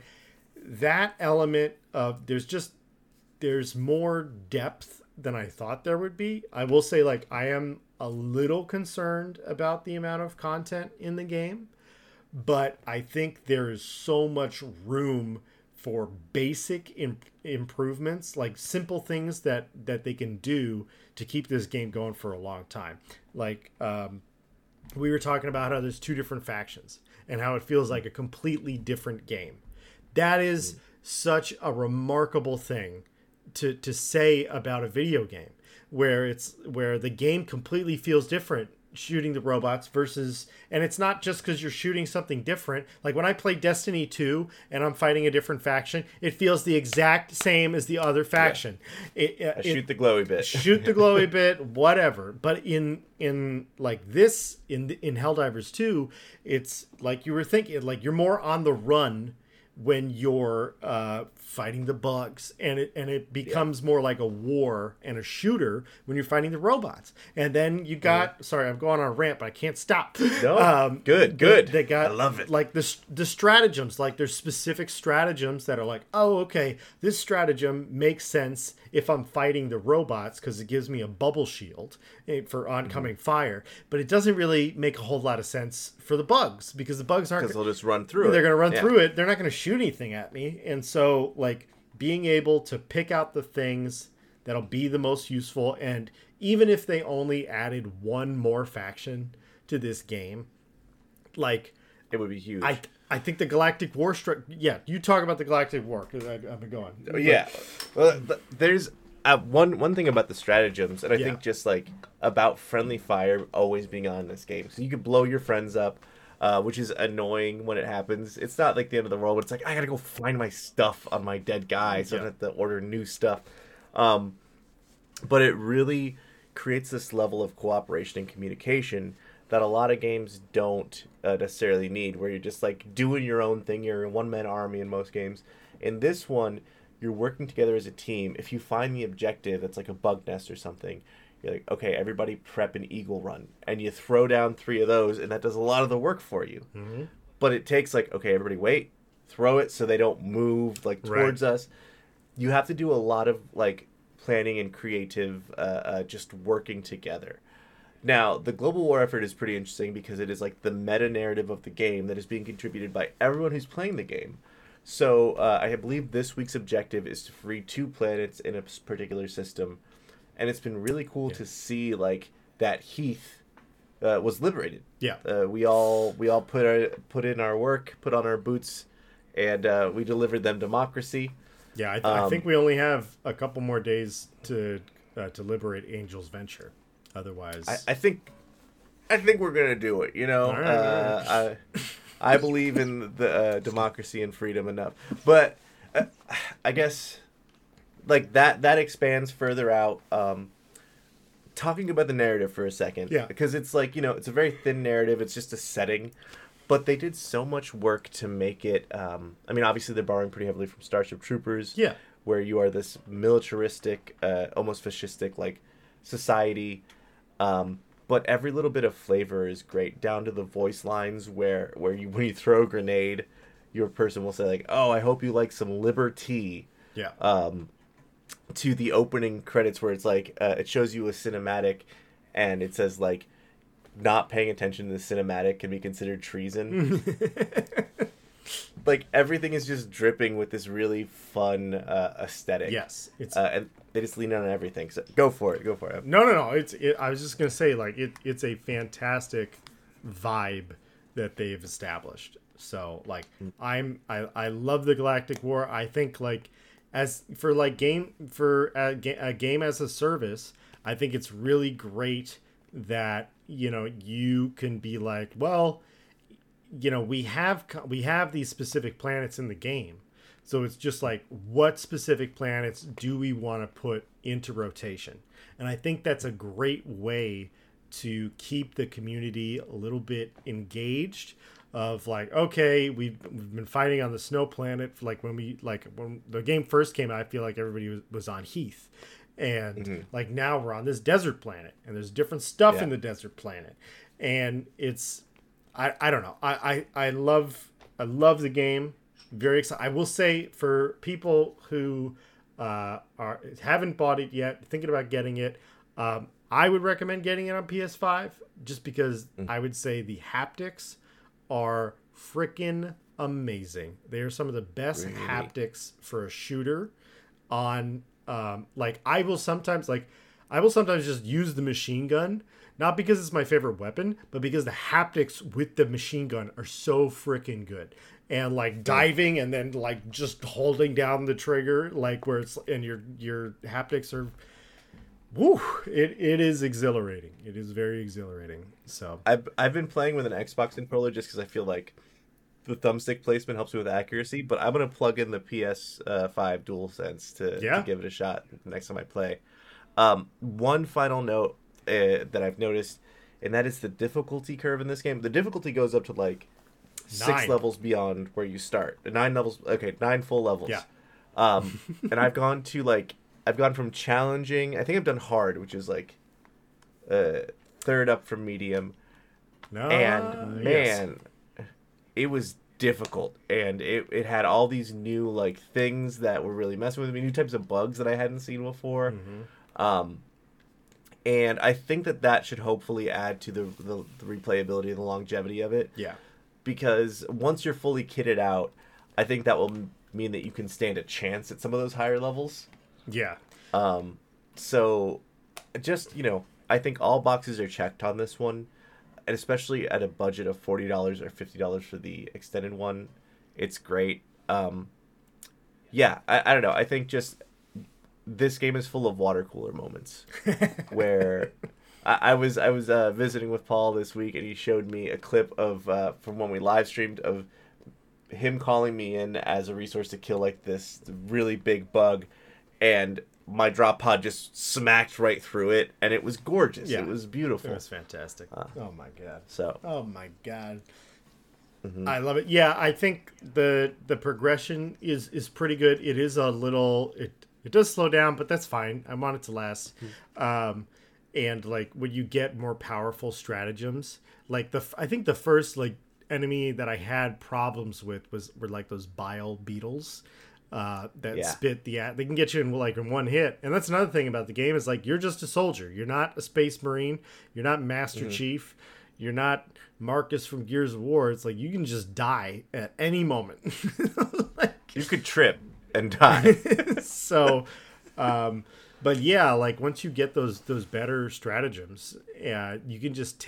that element of there's just there's more depth than I thought there would be. I will say like I am a little concerned about the amount of content in the game, but I think there is so much room for basic Im- improvements, like simple things that that they can do to keep this game going for a long time. Like um, we were talking about how there's two different factions and how it feels like a completely different game. That is such a remarkable thing to to say about a video game where it's where the game completely feels different shooting the robots versus, and it's not just because you're shooting something different. Like when I play Destiny two and I'm fighting a different faction, it feels the exact same as the other faction. Yeah. It, uh, I shoot it, the glowy bit. shoot the glowy bit, whatever. But in in like this in in Helldivers two, it's like you were thinking, like you're more on the run when you're uh, fighting the bugs, and it and it becomes yeah. more like a war and a shooter when you're fighting the robots. And then you got mm. sorry, I'm going on a rant, but I can't stop. No, um, good, good. They, they got I love it. Like the the stratagems, like there's specific stratagems that are like, oh, okay, this stratagem makes sense if I'm fighting the robots because it gives me a bubble shield for oncoming mm-hmm. fire, but it doesn't really make a whole lot of sense for the bugs because the bugs aren't. Because they'll just run through. They're it. going to run yeah. through it. They're not going to shoot anything at me, and so like being able to pick out the things that'll be the most useful, and even if they only added one more faction to this game, like it would be huge. I I think the Galactic War stri- yeah, you talk about the Galactic War because I've been going. Oh, yeah, well, there's uh, one one thing about the stratagems, and I yeah. think just like about friendly fire always being on in this game, so you can blow your friends up. Uh, which is annoying when it happens. It's not like the end of the world, but it's like, I gotta go find my stuff on my dead guy, so yeah. I don't have to order new stuff. Um, but it really creates this level of cooperation and communication that a lot of games don't uh, necessarily need, where you're just like doing your own thing. You're a one-man army in most games. In this one, you're working together as a team. If you find the objective that's like a bug nest or something, you're like, okay, everybody prep an eagle run. And you throw down three of those, and that does a lot of the work for you. Mm-hmm. But it takes like, okay, everybody wait, throw it so they don't move like towards right. us. You have to do a lot of like planning and creative uh, uh, just working together. Now, the global war effort is pretty interesting because it is like the meta-narrative of the game that is being contributed by everyone who's playing the game. So uh, I believe this week's objective is to free two planets in a particular system. And it's been really cool yeah. to see like that Heath uh, was liberated. Yeah, uh, we all we all put our put in our work, put on our boots, and uh, we delivered them democracy. Yeah, I, th- I Um, think we only have a couple more days to uh, to liberate Angel's Venture. Otherwise, I, I think I think we're gonna do it. You know, All right, all right. uh, I I believe in the uh, democracy and freedom enough, but uh, I guess like that that expands further out. Um, talking about the narrative for a second, Yeah. because it's like, you know, it's a very thin narrative. It's just a setting, but they did so much work to make it. Um, I mean, obviously they're borrowing pretty heavily from Starship Troopers, yeah, where you are this militaristic, uh, almost fascistic like society. Um, but every little bit of flavor is great, down to the voice lines where where you when you throw a grenade, your person will say like, "Oh, I hope you like some liberty." yeah, Um, to the opening credits where it's like uh, it shows you a cinematic, and it says like, "Not paying attention to the cinematic can be considered treason." Like everything is just dripping with this really fun uh, aesthetic. yes. It's Uh, and they just lean on everything. So go for it. Go for it. no, no, no. It's. It, I was just gonna say, like, it. It's a fantastic vibe that they've established. So, like, I'm. I. I love the Galactic War. I think, like, as for like game for a, ga- a game as a service, I think it's really great that you know you can be like, well, you know, we have co- we have these specific planets in the game. So it's just like, what specific planets do we want to put into rotation? And I think that's a great way to keep the community a little bit engaged of like, okay, we've, we've been fighting on the snow planet for like when we like when the game first came out, I feel like everybody was, was on Heath. And Mm-hmm. like now we're on this desert planet and there's different stuff Yeah. in the desert planet. And it's I, I don't know. I, I, I love I love the game. Very excited. I will say for people who uh, are haven't bought it yet, thinking about getting it, um, I would recommend getting it on P S five just because Mm. I would say the haptics are freaking amazing. They are some of the best Really? haptics for a shooter on um, like I will sometimes like I will sometimes just use the machine gun, not because it's my favorite weapon, but because the haptics with the machine gun are so freaking good. And like diving and then like just holding down the trigger, like where it's and your your haptics are, woo! It it is exhilarating. It is very exhilarating. So I've I've been playing with an Xbox controller just because I feel like the thumbstick placement helps me with accuracy. But I'm gonna plug in the P S five DualSense to, Yeah. to give it a shot next time I play. Um, one final note uh, that I've noticed, and that is the difficulty curve in this game. The difficulty goes up to like six Nine. levels beyond where you start. Nine levels. Okay, nine full levels. Yeah. Um, and I've gone to like I've gone from challenging. I think I've done hard, which is like uh, third up from medium. no, And yes. man, it was difficult, and it, it had all these new like things that were really messing with me, new types of bugs that I hadn't seen before. Mm-hmm. Um, and I think that that should hopefully add to the, the the replayability and the longevity of it, Yeah. because once you're fully kitted out, I think that will m- mean that you can stand a chance at some of those higher levels. Yeah. Um, so just, you know, I think all boxes are checked on this one, and especially at a budget of forty dollars or fifty dollars for the extended one, it's great. Um, yeah, I, I don't know. I think just this game is full of water cooler moments where I, I was I was uh, visiting with Paul this week, and he showed me a clip of uh, from when we live streamed of him calling me in as a resource to kill like this really big bug, and my drop pod just smacked right through it, and it was gorgeous. Yeah. It was beautiful. It was fantastic. Uh, oh my god. So Oh my god. mhm. I love it. Yeah, I think the the progression is is pretty good. It is a little it it does slow down, but that's fine. I want it to last. Um and like when you get more powerful stratagems, like the f- I think the first like enemy that I had problems with was were like those bile beetles. Uh, that Yeah. spit the they can get you in like in one hit, and that's another thing about the game is like you're just a soldier. You're not a space marine. You're not Master Chief. You're not Marcus from Gears of War. It's like you can just die at any moment. Like, you could trip and die. so, um, but yeah, like once you get those those better stratagems, uh, you can just take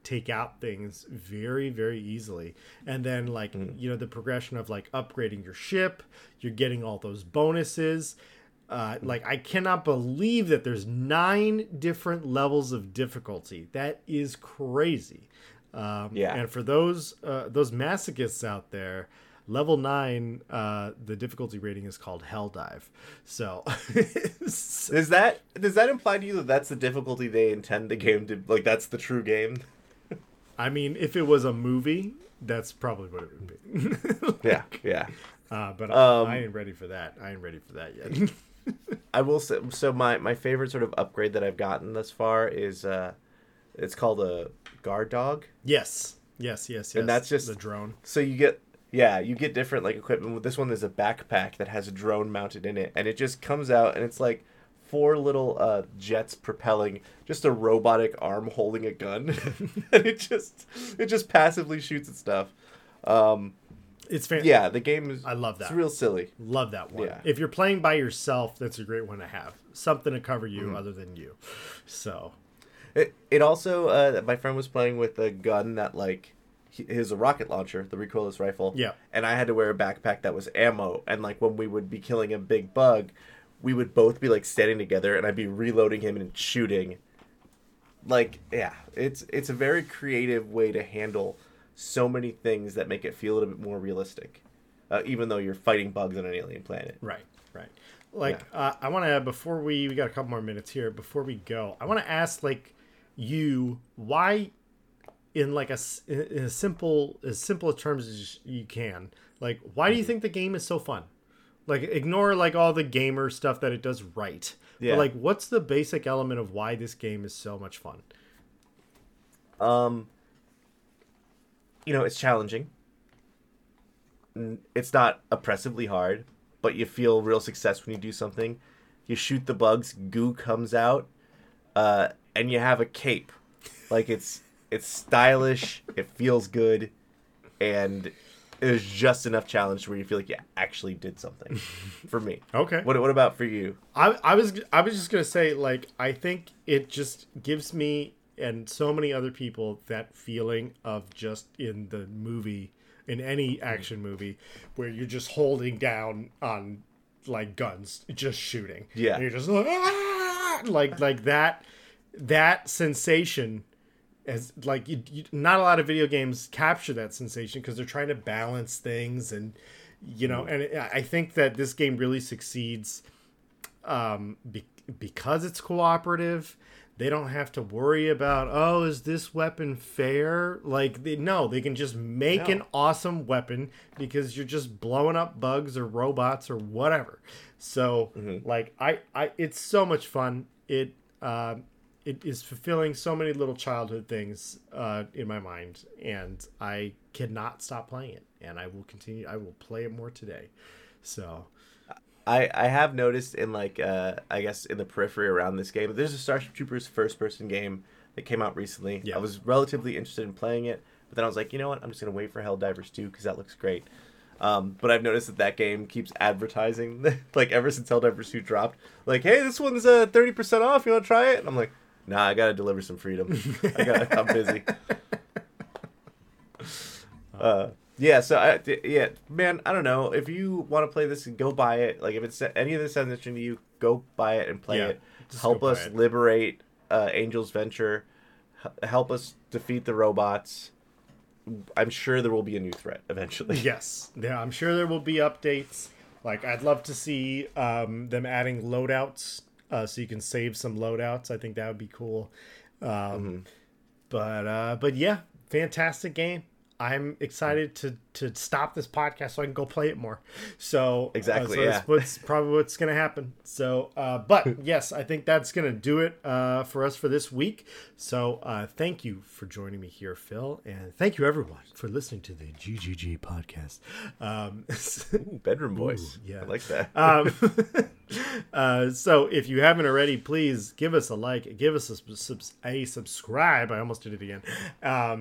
take out things very, very easily. And then like, mm. you know, the progression of like upgrading your ship, you're getting all those bonuses. Uh, like, I cannot believe that there's nine different levels of difficulty. That is crazy. Um, yeah. And for those uh, those masochists out there, level nine, uh, the difficulty rating is called Hell Dive. So, does that does that imply to you that that's the difficulty they intend the game to, like, that's the true game? I mean, if it was a movie, that's probably what it would be. yeah, yeah. Uh, but um, I, I ain't ready for that. I ain't ready for that yet. I will say, so my, my favorite sort of upgrade that I've gotten thus far is, uh, it's called a guard dog. Yes, yes, yes, yes. And that's just the drone. So you get, yeah, you get different like equipment. With this one, there's a backpack that has a drone mounted in it, and it just comes out, and it's like four little uh, jets propelling just a robotic arm holding a gun, and it just it just passively shoots at stuff. Um, It's fan- yeah, the game is. I love that. It's real silly. Love that one. Yeah. If you're playing by yourself, that's a great one to have. Something to cover you mm. other than you. So, it it also uh, my friend was playing with a gun that like is a rocket launcher, the recoilless rifle. Yeah. And I had to wear a backpack that was ammo, and like when we would be killing a big bug, we would both be like standing together, and I'd be reloading him and shooting. Like, yeah, it's it's a very creative way to handle so many things that make it feel a little bit more realistic, uh, even though you're fighting bugs on an alien planet. Right, right. Like, yeah. uh, I want to, before we, we got a couple more minutes here, before we go, I want to ask, like, you, why, in, like, a, in a simple, as simple a terms as you can, like, why do you think the game is so fun? Like, ignore, like, all the gamer stuff that it does right. Yeah. But, like, what's the basic element of why this game is so much fun? Um... You know, it's challenging. It's not oppressively hard, but you feel real success when you do something. You shoot the bugs, goo comes out, uh, and you have a cape. Like, it's it's stylish, it feels good, and there's just enough challenge where you feel like you actually did something. For me. Okay. What what about for you? I I was I was just gonna say, like, I think it just gives me and so many other people that feeling of just in the movie, in any action movie, where you're just holding down on like guns, just shooting. Yeah. And you're just like, ah! like like that that sensation. As like you, you, not a lot of video games capture that sensation because they're trying to balance things, and you know, and it, I think that this game really succeeds um, be, because it's cooperative. They don't have to worry about, oh, is this weapon fair? Like, they, no, they can just make no. an awesome weapon because you're just blowing up bugs or robots or whatever. So, mm-hmm. like, I, I, it's so much fun. It, uh, it is fulfilling so many little childhood things uh, in my mind, and I cannot stop playing it. And I will continue. I will play it more today. So. I, I have noticed in, like, uh, I guess in the periphery around this game, there's a Starship Troopers first-person game that came out recently. Yeah. I was relatively interested in playing it, but then I was like, you know what, I'm just going to wait for Helldivers two because that looks great. Um, but I've noticed that that game keeps advertising, like, ever since Helldivers two dropped, like, hey, this one's uh, thirty percent off, you want to try it? And I'm like, nah, I got to deliver some freedom. I got, I'm busy. Uh Yeah, so, I, yeah, man, I don't know. If you want to play this, go buy it. Like, if it's any of this sounds interesting to you, go buy it and play yeah, it. Help us it. liberate uh, Angel's Venture. H- help us defeat the robots. I'm sure there will be a new threat eventually. Yes. Yeah, I'm sure there will be updates. Like, I'd love to see um, them adding loadouts uh, so you can save some loadouts. I think that would be cool. Um, mm-hmm. But, uh, but, yeah, fantastic game. I'm excited to, to stop this podcast so I can go play it more. So exactly, uh, so yeah. that's what's probably what's going to happen. So, uh, but yes, I think that's going to do it uh, for us for this week. So uh, thank you for joining me here, Phil, and thank you everyone for listening to the G G G podcast. Um, Ooh, bedroom voice, Ooh, yeah, I like that. um, uh, so if you haven't already, please give us a like, give us a, a subscribe. I almost did it again. Um,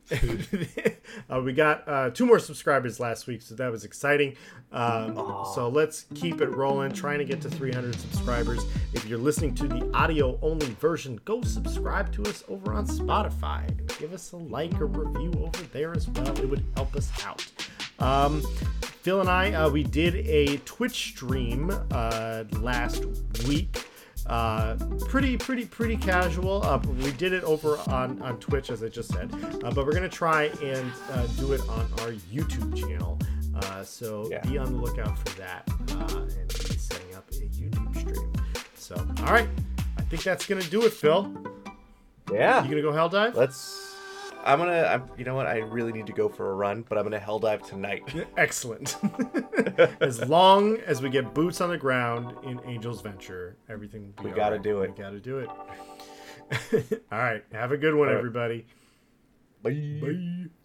uh, we got uh, two more subscribers last week, so that was exciting. Um, so let's keep it rolling, trying to get to three hundred subscribers. If you're listening to the audio-only version, go subscribe to us over on Spotify. Give us a like or review over there as well. It would help us out. Um, Phil and I, uh, we did a Twitch stream uh, last week. Uh, pretty, pretty, pretty casual. Uh, we did it over on, on Twitch, as I just said, uh, but we're gonna try and uh, do it on our YouTube channel. Uh, so yeah. Be on the lookout for that, uh, and be setting up a YouTube stream. So, all right, I think that's gonna do it, Phil. Yeah. You gonna go hell dive? Let's. I'm gonna. I'm, you know what? I really need to go for a run, but I'm gonna hell dive tonight. Excellent. As long as we get boots on the ground in Angel's Venture, everything. We gotta right. do it. We gotta do it. All right. Have a good one, right. everybody. Bye. Bye.